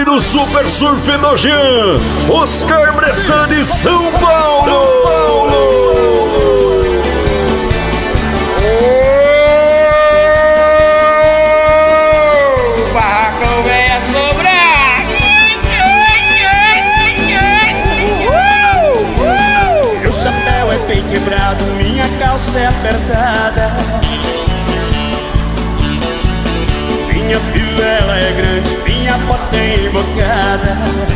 do Super Surf no Jean, Oscar Bressan de São Paulo. O barraco vem a sobrar. Meu chapéu é bem quebrado, minha calça é apertada. Minha fivela é grande, minha bota é invocada.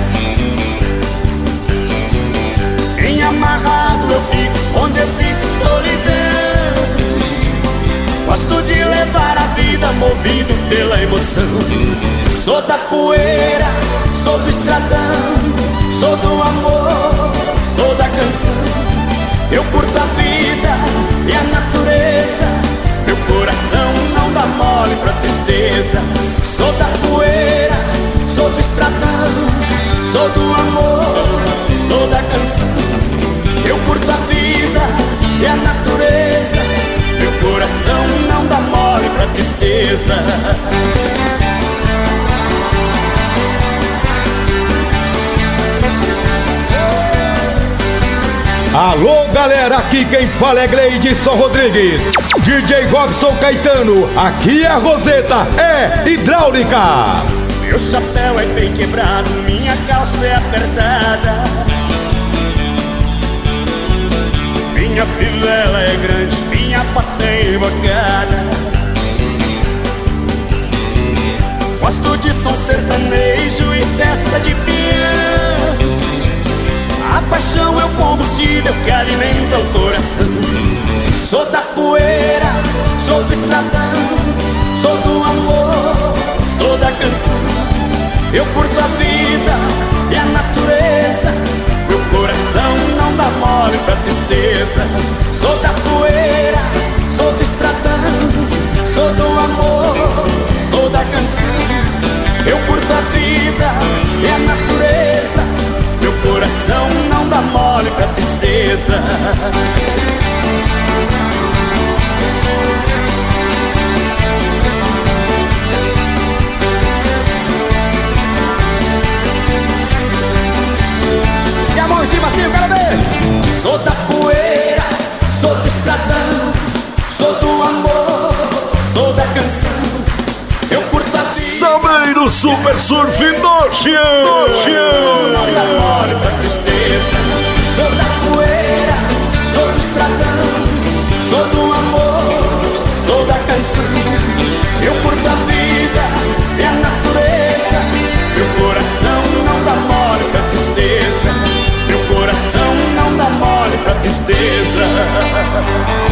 Bem amarrado eu fico onde existe solidão. Gosto de levar a vida movido pela emoção. Sou da poeira, sou do estradão, sou do amor, sou da canção. Eu curto a vida e a natureza, meu coração não dá mole pra tristeza. Sou da poeira, sou do estradão, sou do amor, sou da canção. Eu curto a vida e a natureza, meu coração não dá mole pra tristeza. Alô galera, aqui quem fala é Gleidson Rodrigues, DJ Robson Caetano, aqui a Roseta é hidráulica. Meu chapéu é bem quebrado, minha calça é apertada. Minha fivela é grande, minha bota é invocada. Gosto de som sertanejo e festa de peão. A paixão é o combustível que alimenta o coração. Sou da poeira, sou do estradão, sou do amor, sou da canção. Eu curto a vida e a natureza, meu coração não dá mole pra tristeza. Sou da poeira, sou do estradão, sou do amor, sou da canção. Eu curto a vida e a natureza, meu coração não dá mole pra tristeza. E a mão em cima assim, eu quero ver. Sou da poeira, sou do estradão, sou do amor, sou da canção. Eu curto a vida. Sabeiro Super Surf no Jean. Não dá mole pra tristeza. Sou da poeira, sou do estradão, sou do amor, sou da canção. Eu curto a vida e a natureza, meu coração não dá mole pra tristeza. Meu coração não dá mole pra tristeza.